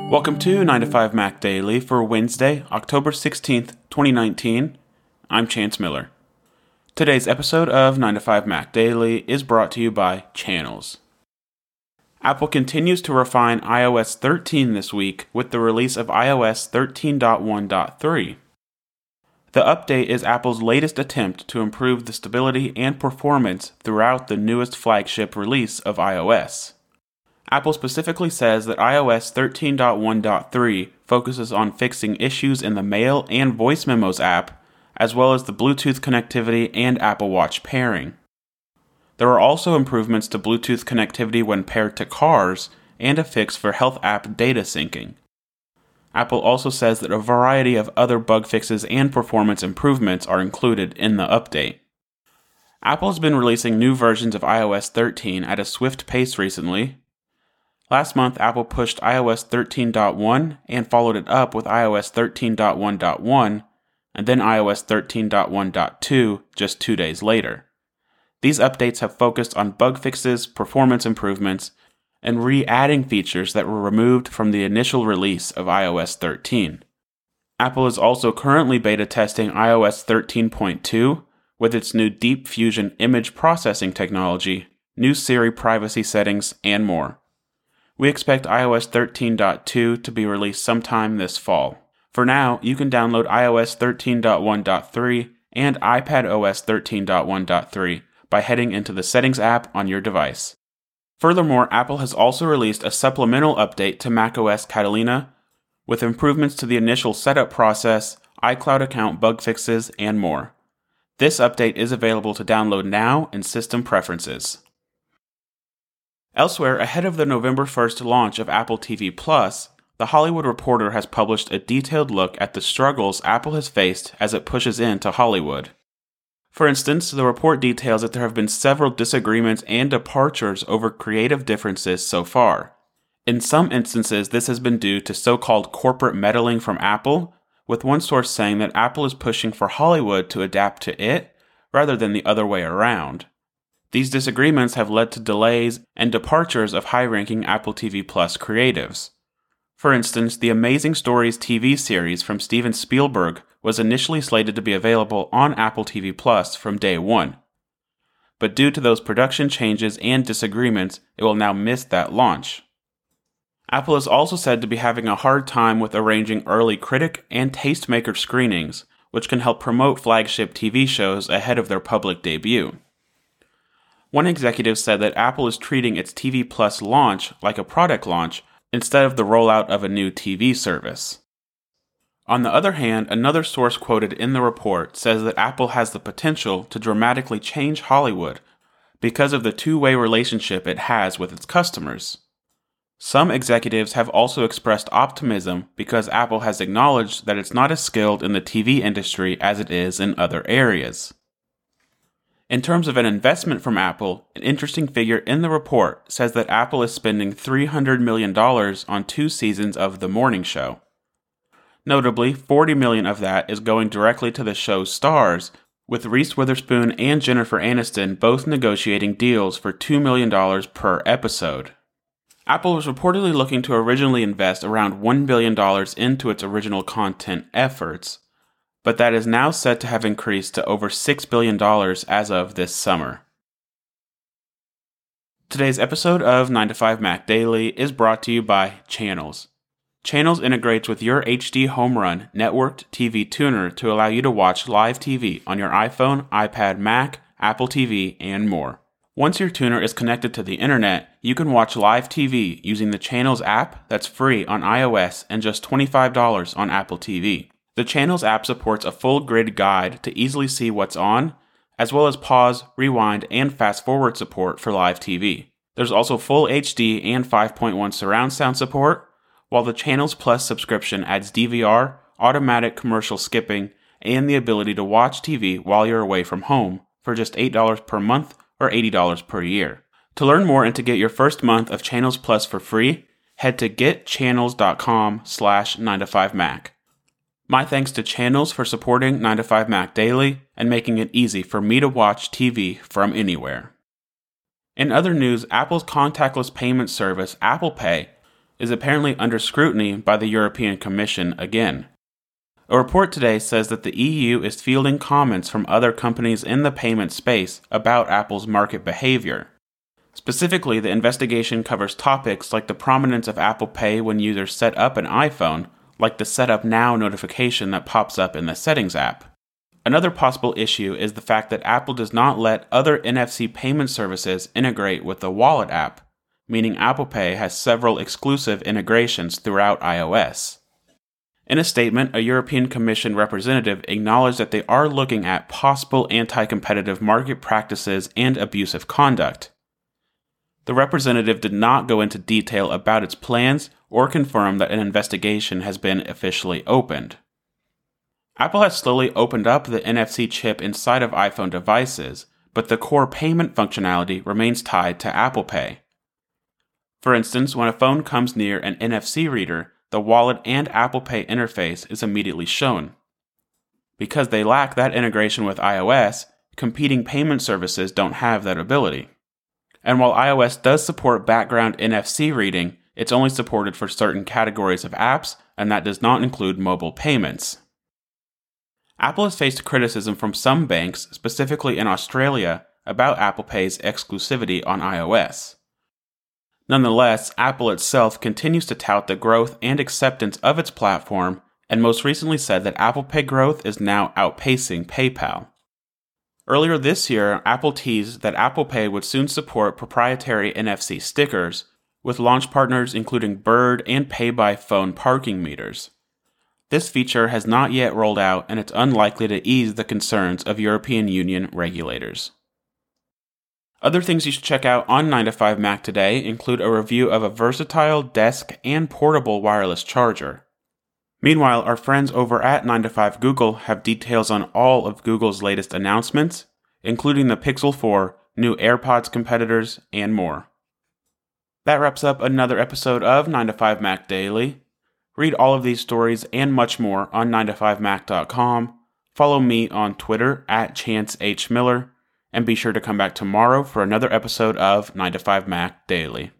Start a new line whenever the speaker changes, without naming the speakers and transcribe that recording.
Welcome to 9 to 5 Mac Daily for Wednesday, October 16th, 2019. I'm Chance Miller. Today's episode of 9 to 5 Mac Daily is brought to you by Channels. Apple continues to refine iOS 13 this week with the release of iOS 13.1.3. The update is Apple's latest attempt to improve the stability and performance throughout the newest flagship release of iOS. Apple specifically says that iOS 13.1.3 focuses on fixing issues in the Mail and Voice Memos app, as well as the Bluetooth connectivity and Apple Watch pairing. There are also improvements to Bluetooth connectivity when paired to cars, and a fix for Health app data syncing. Apple also says that a variety of other bug fixes and performance improvements are included in the update. Apple has been releasing new versions of iOS 13 at a swift pace recently. Last month, Apple pushed iOS 13.1 and followed it up with iOS 13.1.1, and then iOS 13.1.2 just 2 days later. These updates have focused on bug fixes, performance improvements, and re-adding features that were removed from the initial release of iOS 13. Apple is also currently beta testing iOS 13.2 with its new Deep Fusion image processing technology, new Siri privacy settings, and more. We expect iOS 13.2 to be released sometime this fall. For now, you can download iOS 13.1.3 and iPadOS 13.1.3 by heading into the Settings app on your device. Furthermore, Apple has also released a supplemental update to macOS Catalina with improvements to the initial setup process, iCloud account bug fixes, and more. This update is available to download now in System Preferences. Elsewhere, ahead of the November 1st launch of Apple TV+, The Hollywood Reporter has published a detailed look at the struggles Apple has faced as it pushes into Hollywood. For instance, the report details that there have been several disagreements and departures over creative differences so far. In some instances, this has been due to so-called corporate meddling from Apple, with one source saying that Apple is pushing for Hollywood to adapt to it, rather than the other way around. These disagreements have led to delays and departures of high-ranking Apple TV Plus creatives. For instance, the Amazing Stories TV series from Steven Spielberg was initially slated to be available on Apple TV Plus from day one. But due to those production changes and disagreements, it will now miss that launch. Apple is also said to be having a hard time with arranging early critic and tastemaker screenings, which can help promote flagship TV shows ahead of their public debut. One executive said that Apple is treating its TV Plus launch like a product launch instead of the rollout of a new TV service. On the other hand, another source quoted in the report says that Apple has the potential to dramatically change Hollywood because of the two-way relationship it has with its customers. Some executives have also expressed optimism because Apple has acknowledged that it's not as skilled in the TV industry as it is in other areas. In terms of an investment from Apple, an interesting figure in the report says that Apple is spending $300 million on 2 seasons of The Morning Show. Notably, $40 million of that is going directly to the show's stars, with Reese Witherspoon and Jennifer Aniston both negotiating deals for $2 million per episode. Apple was reportedly looking to originally invest around $1 billion into its original content efforts, but that is now set to have increased to over $6 billion as of this summer. Today's episode of 9 to 5 Mac Daily is brought to you by Channels. Channels integrates with your HD Home Run networked TV tuner to allow you to watch live TV on your iPhone, iPad, Mac, Apple TV, and more. Once your tuner is connected to the internet, you can watch live TV using the Channels app that's free on iOS and just $25 on Apple TV. The Channels app supports a full grid guide to easily see what's on, as well as pause, rewind, and fast-forward support for live TV. There's also full HD and 5.1 surround sound support, while the Channels Plus subscription adds DVR, automatic commercial skipping, and the ability to watch TV while you're away from home for just $8 per month or $80 per year. To learn more and to get your first month of Channels Plus for free, head to getchannels.com/9to5mac. My thanks to Channels for supporting 9 to 5 Mac Daily and making it easy for me to watch TV from anywhere. In other news, Apple's contactless payment service, Apple Pay, is apparently under scrutiny by the European Commission again. A report today says that the EU is fielding comments from other companies in the payment space about Apple's market behavior. Specifically, the investigation covers topics like the prominence of Apple Pay when users set up an iPhone, like the Set Up Now notification that pops up in the Settings app. Another possible issue is the fact that Apple does not let other NFC payment services integrate with the Wallet app, meaning Apple Pay has several exclusive integrations throughout iOS. In a statement, a European Commission representative acknowledged that they are looking at possible anti-competitive market practices and abusive conduct. The representative did not go into detail about its plans or confirm that an investigation has been officially opened. Apple has slowly opened up the NFC chip inside of iPhone devices, but the core payment functionality remains tied to Apple Pay. For instance, when a phone comes near an NFC reader, the Wallet and Apple Pay interface is immediately shown. Because they lack that integration with iOS, competing payment services don't have that ability. And while iOS does support background NFC reading, it's only supported for certain categories of apps, and that does not include mobile payments. Apple has faced criticism from some banks, specifically in Australia, about Apple Pay's exclusivity on iOS. Nonetheless, Apple itself continues to tout the growth and acceptance of its platform, and most recently said that Apple Pay growth is now outpacing PayPal. Earlier this year, Apple teased that Apple Pay would soon support proprietary NFC stickers, with launch partners including Bird and Pay by Phone parking meters. This feature has not yet rolled out, and it's unlikely to ease the concerns of European Union regulators. Other things you should check out on 9to5Mac today include a review of a versatile desk and portable wireless charger. Meanwhile, our friends over at 9to5Google have details on all of Google's latest announcements, including the Pixel 4, new AirPods competitors, and more. That wraps up another episode of 9to5Mac Daily. Read all of these stories and much more on 9to5mac.com. Follow me on Twitter at ChanceHMiller, and be sure to come back tomorrow for another episode of 9to5Mac Daily.